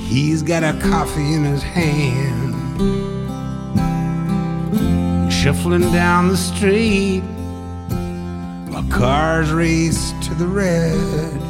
He's got a coffee in his hand, shuffling down the street while cars race to the red.